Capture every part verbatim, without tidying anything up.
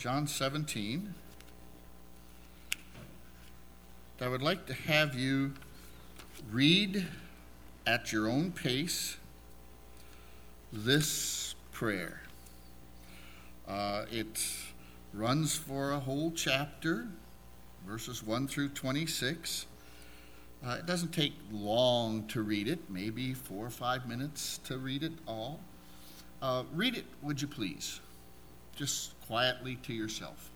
John seventeen. I would like to have you read at your own pace this prayer. Uh, it runs for a whole chapter, verses one through twenty-six. Uh, it doesn't take long to read it, maybe four or five minutes to read it all. Uh, read it, would you please? Just quietly to yourself.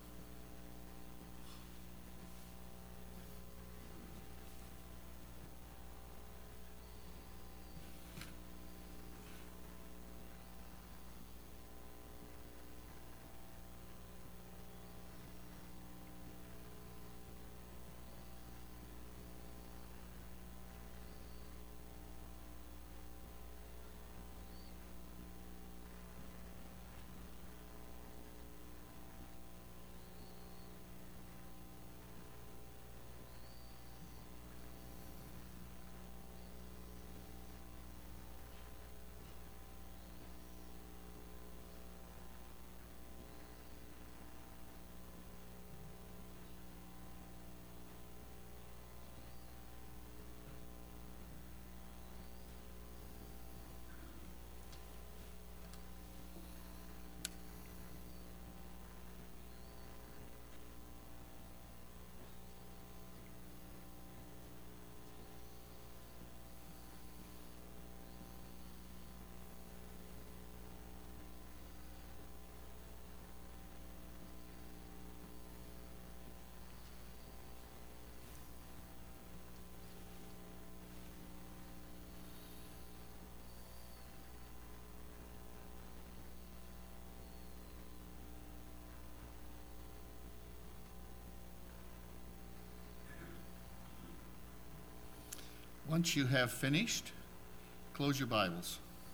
Once you have finished, close your Bibles.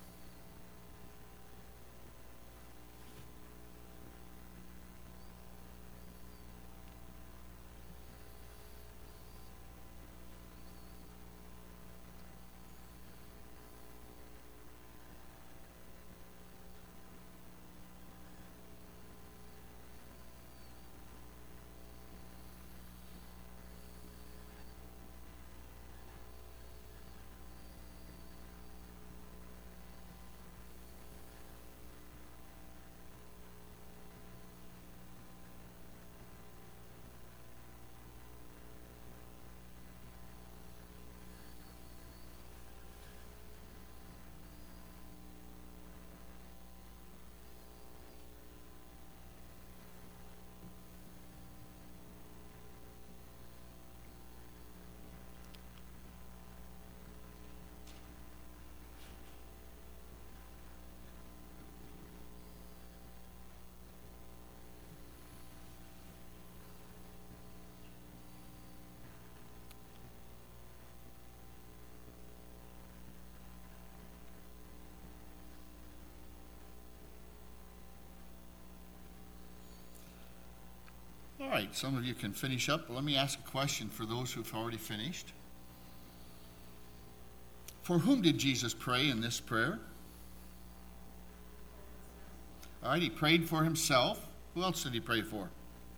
All right, some of you can finish up. Let me ask a question for those who've already finished. For whom did Jesus pray in this prayer? All right, he prayed for himself. Who else did he pray for?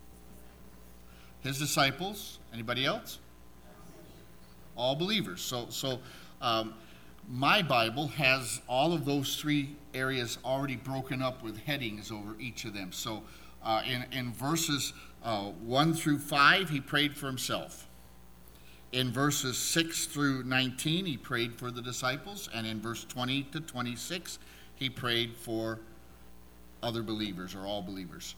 His disciples. Anybody else? All believers. So, so um, my Bible has all of those three areas already broken up with headings over each of them. So uh, in, in verses uh, one through five, he prayed for himself. In verses six through nineteen, he prayed for the disciples. And in verse twenty to twenty-six, he prayed for other believers or all believers.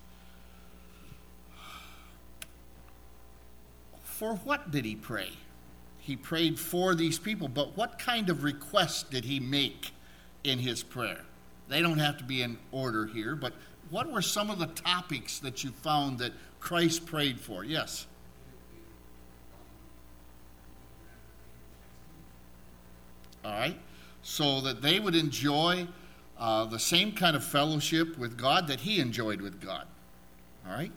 For what did he pray? He prayed for these people, but what kind of request did he make in his prayer? They don't have to be in order here, but what were some of the topics that you found that Christ prayed for? Yes? All right, so that they would enjoy uh, the same kind of fellowship with God that he enjoyed with God. All right?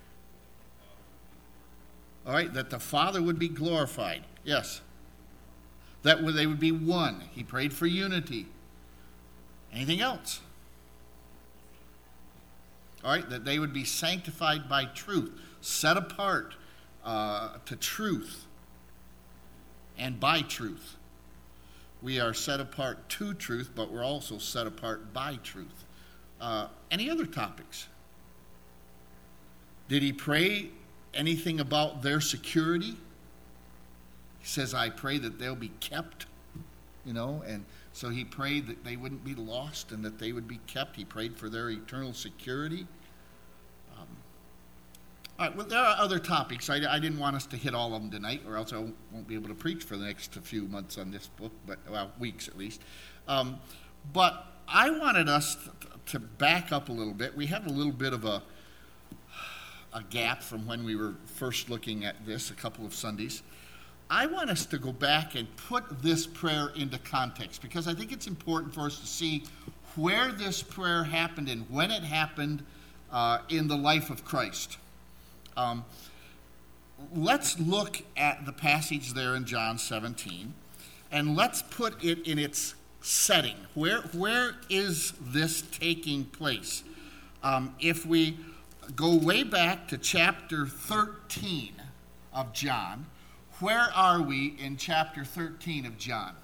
All right, that the Father would be glorified. Yes. That they would be one. He prayed for unity. Anything else? all right, that they would be sanctified by truth, set apart uh, to truth and by truth. We are set apart to truth, but we're also set apart by truth. Uh, any other topics? Did he pray anything about their security? He says, I pray that they'll be kept, you know, and so he prayed that they wouldn't be lost and that they would be kept. He prayed for their eternal security. Um, all right, well, there are other topics. I, I didn't want us to hit all of them tonight, or else I won't, won't be able to preach for the next few months on this book, but well, weeks at least. Um, but I wanted us to, to back up a little bit. We have a little bit of a, a gap from when we were first looking at this a couple of Sundays. I want us to go back and put this prayer into context, because I think it's important for us to see where this prayer happened and when it happened uh, in the life of Christ. Um, let's look at the passage there in John seventeen, and let's put it in its setting. Where, where is this taking place? Um, if we go way back to chapter thirteen of John, where are we in chapter thirteen of John?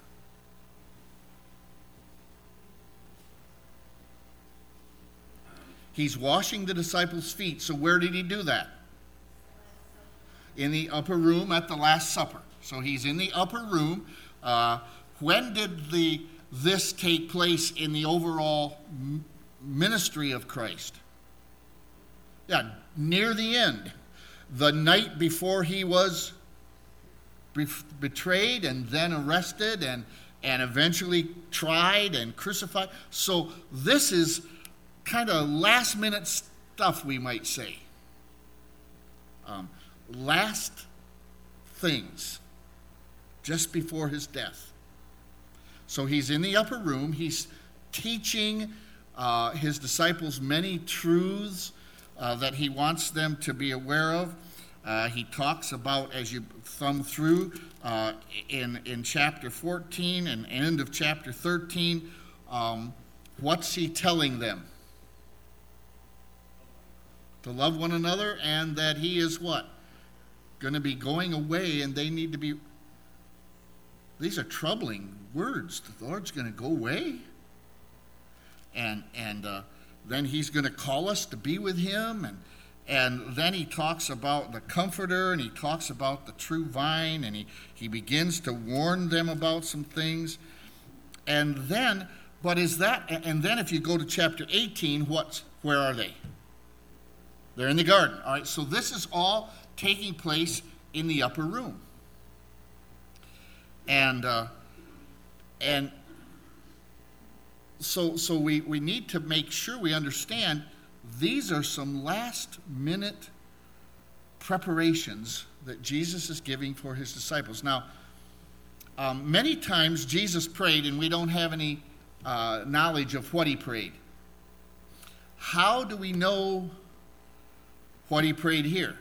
He's washing the disciples' feet. So where did he do that? In the upper room at the Last Supper. So he's in the upper room. Uh, when did the this take place in the overall m- ministry of Christ? Yeah, near the end. The night before he was betrayed and then arrested and, and eventually tried and crucified. So this is kind of last minute stuff, we might say. Um, last things just before his death. So he's in the upper room. He's teaching uh, his disciples many truths uh, that he wants them to be aware of. Uh, he talks about, as you thumb through, uh, in, in chapter fourteen and end of chapter thirteen, um, what's he telling them? To love one another, and that he is what? Going to be going away, and they need to be... These are troubling words. The Lord's going to go away? And, and uh, then he's going to call us to be with him, and And then he talks about the Comforter, and he talks about the true vine, and he, he begins to warn them about some things. And then, but is that, and then if you go to chapter eighteen, what's, where are they? They're in the garden. All right, so this is all taking place in the upper room. And, uh, and so, so we, we need to make sure we understand these are some last-minute preparations that Jesus is giving for his disciples. Now, um, many times Jesus prayed, and we don't have any uh, knowledge of what he prayed. How do we know what he prayed here?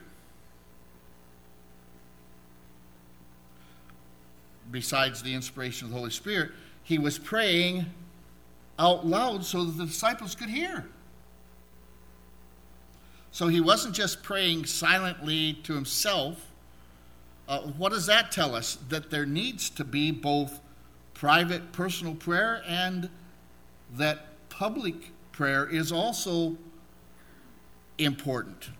Besides the inspiration of the Holy Spirit, he was praying out loud so that the disciples could hear. So he wasn't just praying silently to himself. Uh, what does that tell us? That there needs to be both private, personal prayer, and that public prayer is also important.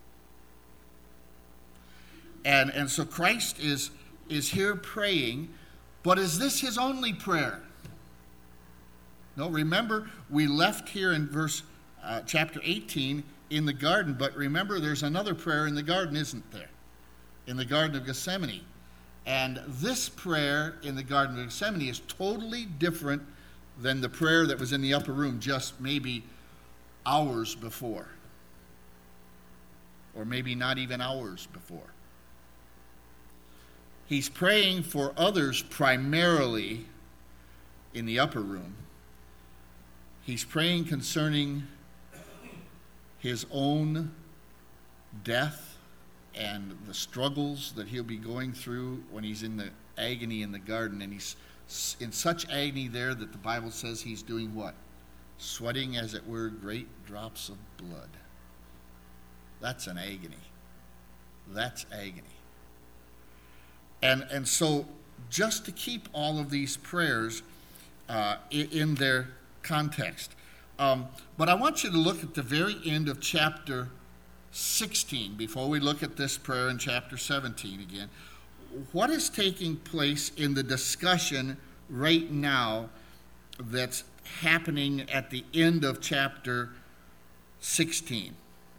And, and so Christ is, is here praying, but is this his only prayer? No, remember, we left here in verse uh, chapter eighteen in the garden, but remember there's another prayer in the garden, isn't there? In the Garden of Gethsemane. And this prayer in the Garden of Gethsemane is totally different than the prayer that was in the upper room just maybe hours before. Or maybe not even hours before. He's praying for others primarily in the upper room. He's praying concerning his own death and the struggles that he'll be going through when he's in the agony in the garden. And he's in such agony there that the Bible says he's doing what? Sweating, as it were, great drops of blood. That's an agony. That's agony. And, and so just to keep all of these prayers uh, in, in their context. Um, but I want you to look at the very end of chapter sixteen before we look at this prayer in chapter seventeen again. What is taking place in the discussion right now that's happening at the end of chapter sixteen?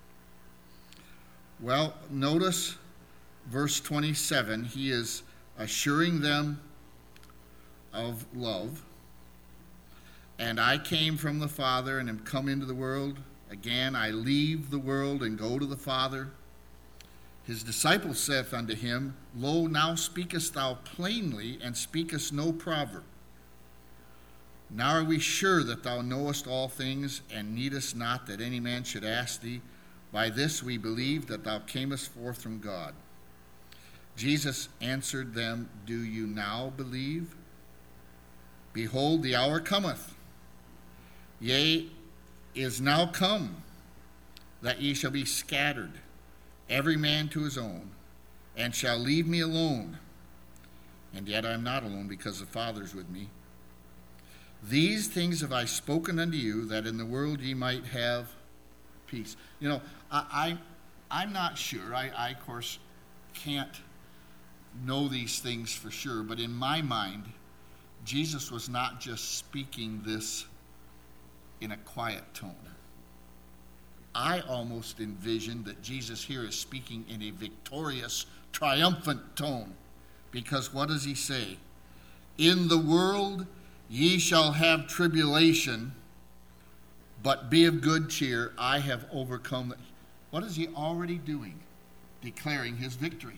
Well, notice verse twenty-seven. He is assuring them of love. And I came from the Father and am come into the world. Again, I leave the world and go to the Father. His disciple saith unto him, Lo, now speakest thou plainly, and speakest no proverb. Now are we sure that thou knowest all things, and needest not that any man should ask thee. By this we believe that thou camest forth from God. Jesus answered them, Do you now believe? Behold, the hour cometh, yea, is now come, that ye shall be scattered, every man to his own, and shall leave me alone. And yet I am not alone, because the Father is with me. These things have I spoken unto you, that in the world ye might have peace. You know, I, I, I'm not sure. I, I, of course, can't know these things for sure, but in my mind, Jesus was not just speaking this in a quiet tone. I almost envisioned that Jesus here is speaking in a victorious, triumphant tone. Because what does he say? In the world ye shall have tribulation, but be of good cheer, I have overcome them. What is he already doing? Declaring his victory.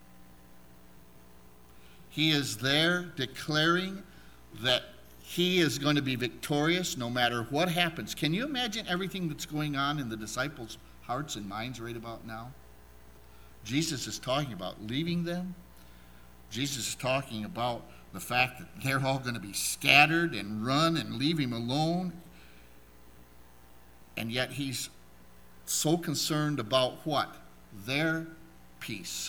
He is there declaring that he is going to be victorious no matter what happens. Can you imagine everything that's going on in the disciples' hearts and minds right about now? Jesus is talking about leaving them. Jesus is talking about the fact that they're all going to be scattered and run and leave him alone. And yet he's so concerned about what? Their peace.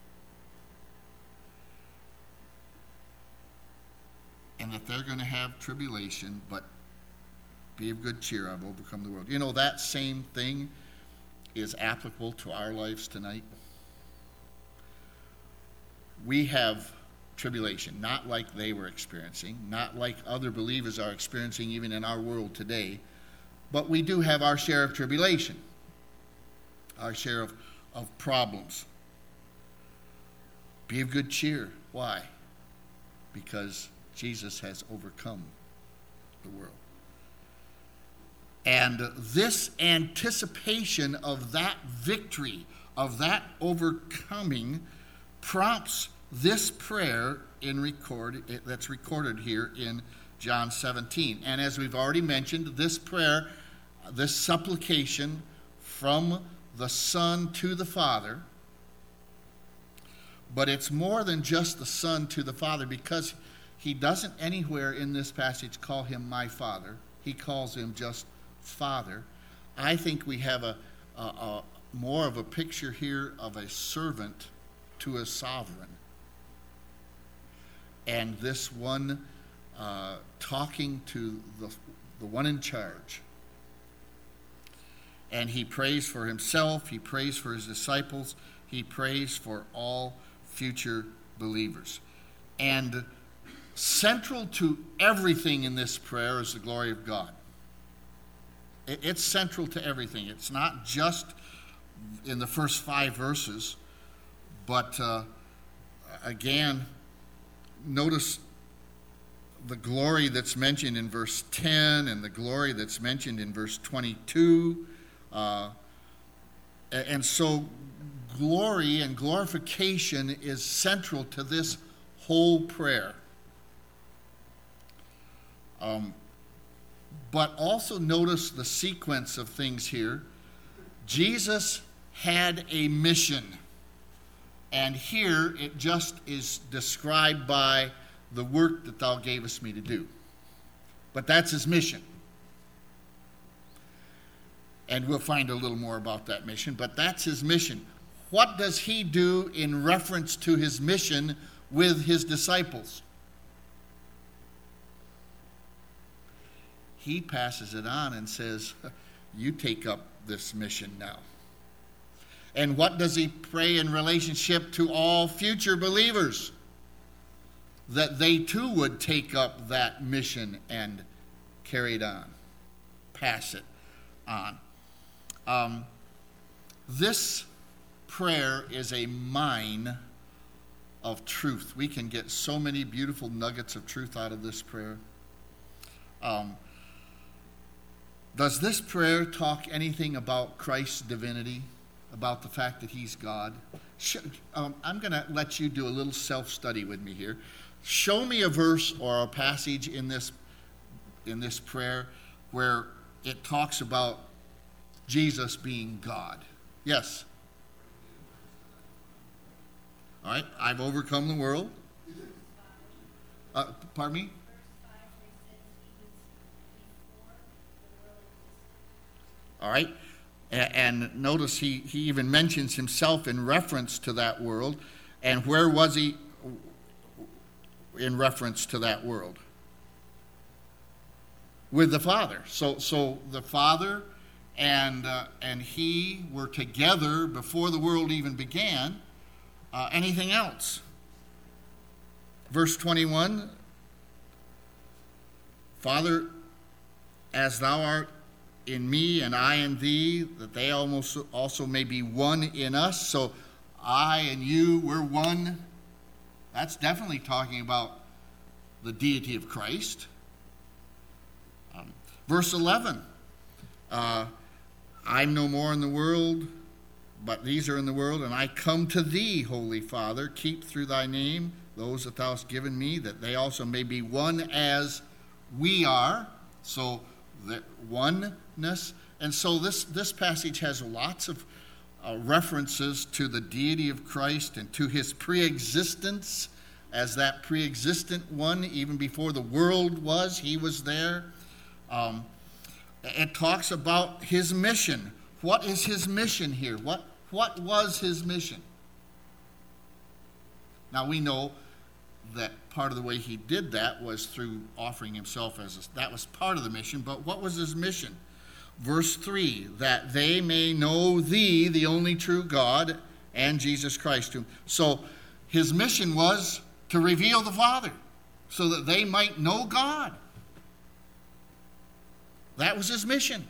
And that they're going to have tribulation, but be of good cheer, I've overcome the world. You know, that same thing is applicable to our lives tonight. We have tribulation, not like they were experiencing, not like other believers are experiencing even in our world today, but we do have our share of tribulation, our share of, of problems. Be of good cheer. Why? Because Jesus has overcome the world. And this anticipation of that victory, of that overcoming, prompts this prayer in record that's recorded here in John seventeen. And as we've already mentioned, this prayer, this supplication from the Son to the Father, but it's more than just the Son to the Father, because he doesn't anywhere in this passage call him my Father. He calls him just Father. I think we have a, a, a more of a picture here of a servant to a sovereign. And this one uh, talking to the, the one in charge. And he prays for himself, he prays for his disciples, he prays for all future believers. And central to everything in this prayer is the glory of God. It's central to everything. It's not just in the first five verses, but uh, again, notice the glory that's mentioned in verse ten and the glory that's mentioned in verse twenty-two. Uh, and so glory and glorification is central to this whole prayer. Um, but also notice the sequence of things here. Jesus had a mission. And here it just is described by the work that thou gavest me to do. But that's his mission. And we'll find a little more about that mission, but that's his mission. What does he do in reference to his mission with his disciples? He passes it on and says, you take up this mission now. And what does he pray in relationship to all future believers? That they too would take up that mission and carry it on, pass it on. Um, this prayer is a mine of truth. We can get so many beautiful nuggets of truth out of this prayer. Um, does this prayer talk anything about Christ's divinity, about the fact that he's God? Sh- um, I'm going to let you do a little self-study with me here. Show me a verse or a passage in this in this prayer where it talks about Jesus being God. Yes. All right. I've overcome the world. Uh, pardon me? All right. And notice he, he even mentions himself in reference to that world. And where was he in reference to that world? With the Father. So so the Father and uh, and he were together before the world even began. Uh, anything else? Verse twenty-one, Father, as thou art in me and I in thee, that they almost also may be one in us. So I and you, we're one. That's definitely talking about the deity of Christ. Um, verse eleven, uh, I'm no more in the world, but these are in the world, and I come to thee, Holy Father. Keep through thy name those that thou hast given me, that they also may be one as we are. So the oneness. And so this, this passage has lots of uh, references to the deity of Christ and to his pre-existence as that pre-existent one. Even before the world was, he was there. Um, it talks about his mission. What is his mission here? What, what was his mission? Now we know that part of the way he did that was through offering himself as a, that was part of the mission, but what was his mission? Verse three, that they may know thee, the only true God, and Jesus Christ. So his mission was to reveal the Father so that they might know God. That was his mission.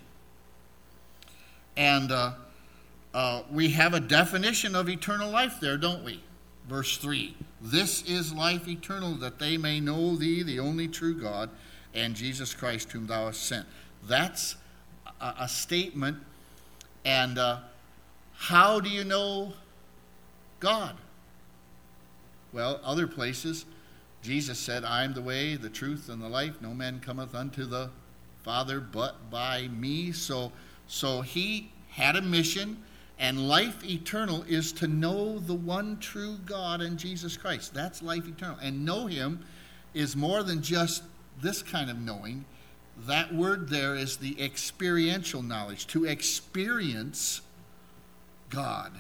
And uh, uh, we have a definition of eternal life there, don't we? Verse three, this is life eternal, that they may know thee, the only true God, and Jesus Christ whom thou hast sent. That's a, a statement. And uh, how do you know God? Well, other places, Jesus said, I am the way, the truth, and the life. No man cometh unto the Father but by me. So, so he had a mission. And life eternal is to know the one true God and Jesus Christ. That's life eternal. And know him is more than just this kind of knowing. That word there is the experiential knowledge, to experience God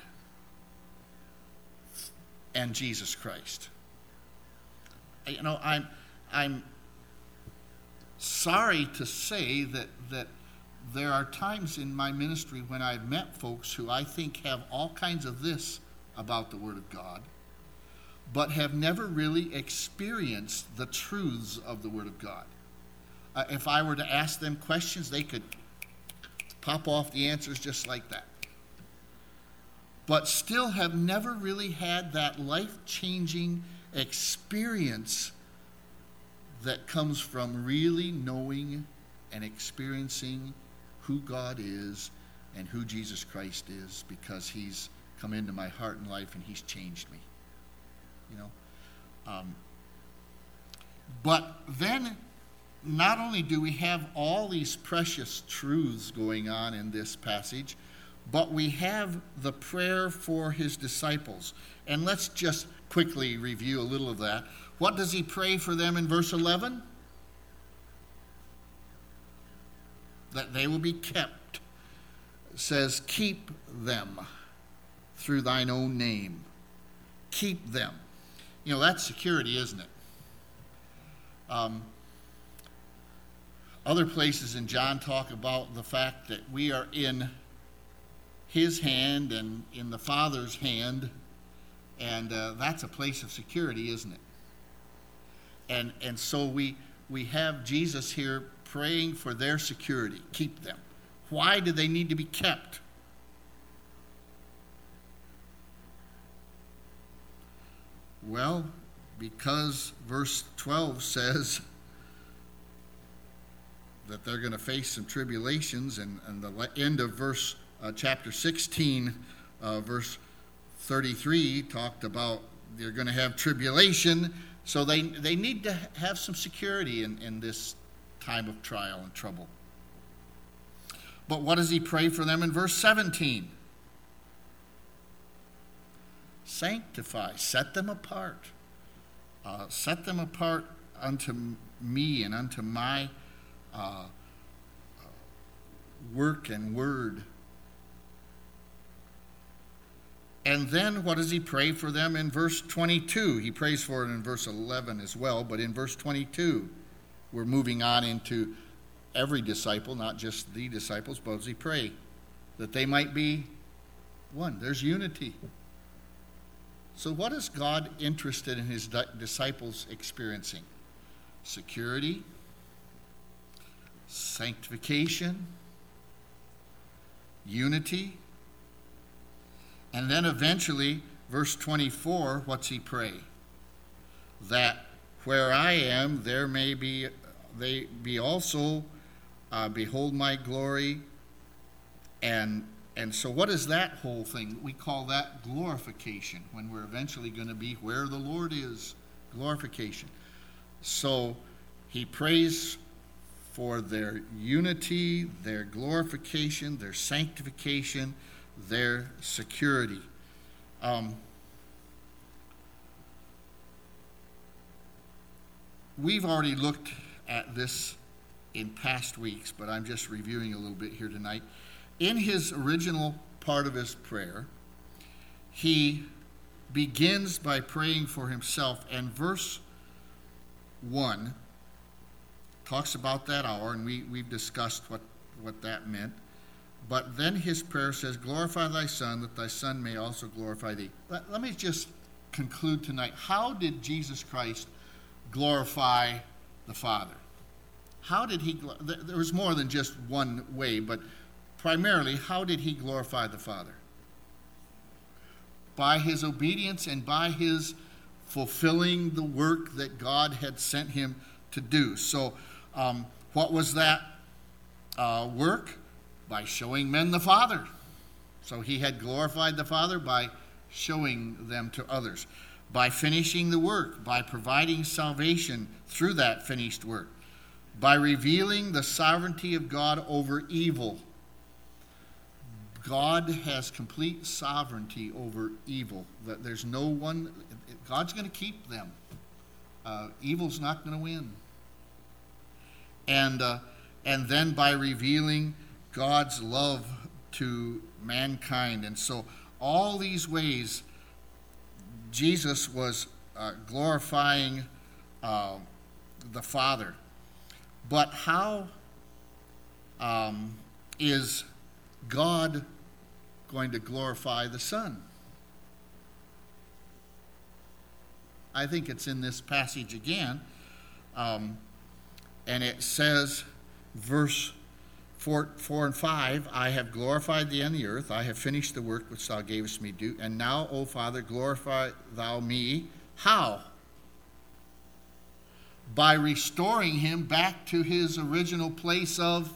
and Jesus Christ. You know, I'm I'm sorry to say that that there are times in my ministry when I've met folks who I think have all kinds of this about the Word of God, but have never really experienced the truths of the Word of God. Uh, if I were to ask them questions, they could pop off the answers just like that. But still have never really had that life-changing experience that comes from really knowing and experiencing who God is and who Jesus Christ is, because he's come into my heart and life and he's changed me. You know? Um, but then, not only do we have all these precious truths going on in this passage, but we have the prayer for his disciples. And let's just quickly review a little of that. What does he pray for them in verse eleven? That they will be kept says, keep them through thine own name. Keep them. You know, that's security, isn't it? Um, other places in John talk about the fact that we are in his hand and in the Father's hand, and uh, that's a place of security, isn't it? And and so we we have Jesus here praying for their security. Keep them. Why do they need to be kept? Well, because verse twelve says that they're going to face some tribulations, and, and the end of verse uh, chapter sixteen, uh, verse thirty-three, talked about they're going to have tribulation, so they, they need to have some security in, in this time of trial and trouble. But what does he pray for them in verse seventeen? Sanctify, set them apart. Uh, set them apart unto me and unto my uh, work and word. And then what does he pray for them in verse twenty-two? He prays for it in verse eleven as well, but in verse twenty-two, we're moving on into every disciple, not just the disciples, but does he pray that they might be one? There's unity. So what is God interested in his di- disciples experiencing? Security, sanctification, unity, and then eventually, verse twenty-four, what's he pray? That where I am, there may be, they be also, uh, behold my glory. And and so what is that whole thing? We call that glorification, when we're eventually going to be where the Lord is. Glorification. So he prays for their unity, their glorification, their sanctification, their security. Um, we've already looked at this in past weeks, but I'm just reviewing a little bit here tonight. In his original part of his prayer, he begins by praying for himself, and verse one talks about that hour, and we, we've discussed what, what that meant. But then his prayer says, glorify thy Son, that thy Son may also glorify thee. Let, let me just conclude tonight. How did Jesus Christ glorify the Father? How did he, there was more than just one way, but primarily, how did he glorify the Father? By his obedience and by his fulfilling the work that God had sent him to do. So, um, what was that uh, work? By showing men the Father. So he had glorified the Father by showing them to others. By finishing the work, by providing salvation through that finished work. By revealing the sovereignty of God over evil. God has complete sovereignty over evil. That there's no one, God's going to keep them. Uh, evil's not going to win. And uh, and then by revealing God's love to mankind. And so all these ways, Jesus was uh, glorifying uh, the Father. But how um, is God going to glorify the Son? I think it's in this passage again. Um, and it says, verse four, four and five, I have glorified thee on the earth. I have finished the work which thou gavest me to do. And now, O Father, glorify thou me. How? By restoring him back to his original place of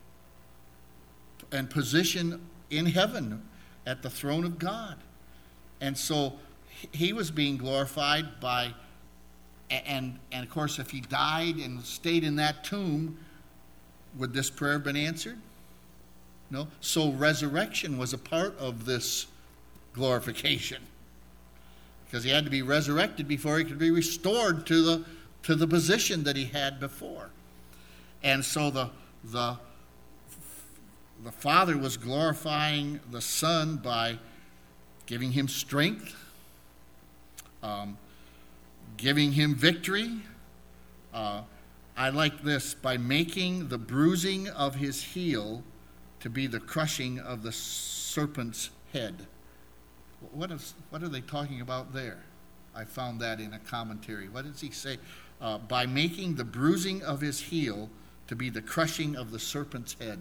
and position in heaven at the throne of God. And so he was being glorified by, and, and of course, if he died and stayed in that tomb, would this prayer have been answered? No. So resurrection was a part of this glorification, because he had to be resurrected before he could be restored to the to the position that he had before. And so the the the Father was glorifying the Son by giving him strength, um, giving him victory. Uh, I like this, by making the bruising of his heel to be the crushing of the serpent's head. What is, what are they talking about there? I found that in a commentary. What does he say? Uh, by making the bruising of his heel to be the crushing of the serpent's head.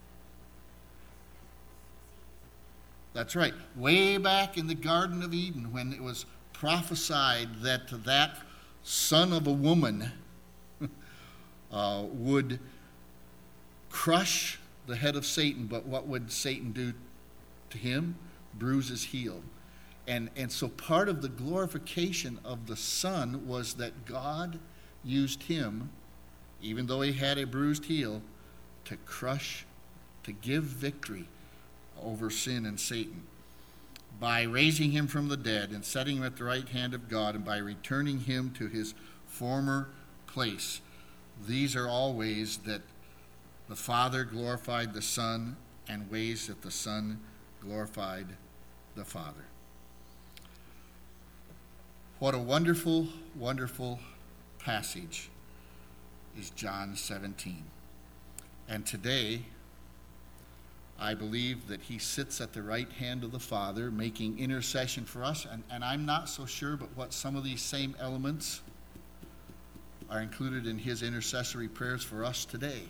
That's right. Way back in the Garden of Eden, when it was prophesied that that son of a woman uh, would crush the head of Satan, but what would Satan do to him? Bruise his heel. And, and so part of the glorification of the Son was that God used him, even though he had a bruised heel, to crush, to give victory over sin and Satan. By raising him from the dead and setting him at the right hand of God, and by returning him to his former place. These are all ways that the Father glorified the Son, and ways that the Son glorified the Father. What a wonderful, wonderful passage is John seventeen. And today, I believe that he sits at the right hand of the Father, making intercession for us. And, and I'm not so sure, but what some of these same elements are included in his intercessory prayers for us today.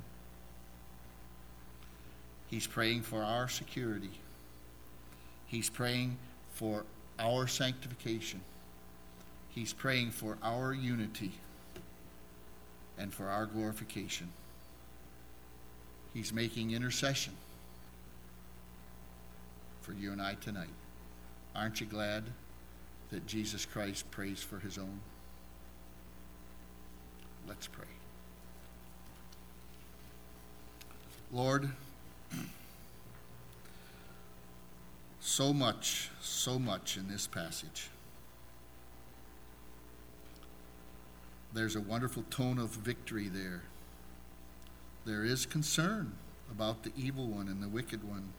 He's praying for our security. He's praying for our sanctification. He's praying for our unity and for our glorification. He's making intercession for you and I tonight. Aren't you glad that Jesus Christ prays for his own? Let's pray. Lord, so much, so much in this passage. There's a wonderful tone of victory there. There is concern about the evil one and the wicked one.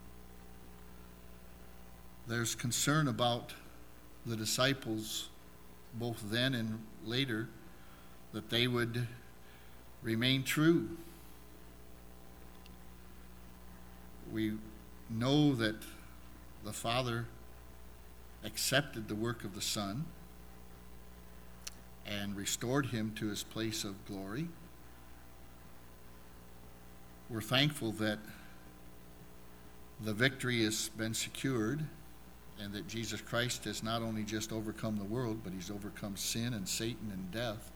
There's concern about the disciples, both then and later, that they would remain true. We know that the Father accepted the work of the Son and restored him to his place of glory. We're thankful that the victory has been secured, and that Jesus Christ has not only just overcome the world, but he's overcome sin and Satan and death.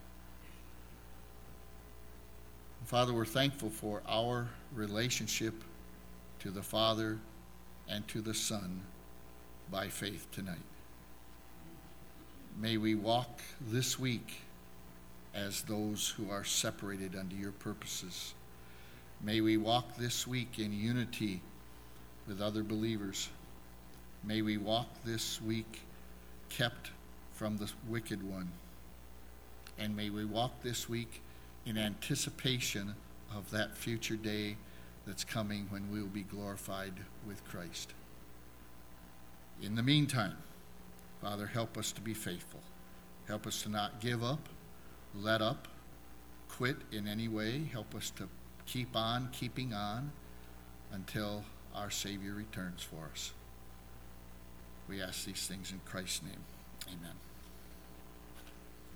Father, we're thankful for our relationship to the Father and to the Son by faith tonight. May we walk this week as those who are separated unto your purposes. May we walk this week in unity with other believers. May we walk this week kept from the wicked one. And may we walk this week in anticipation of that future day that's coming when we will be glorified with Christ. In the meantime, Father, help us to be faithful. Help us to not give up, let up, quit in any way. Help us to keep on keeping on until our Savior returns for us. We ask these things in Christ's name. Amen.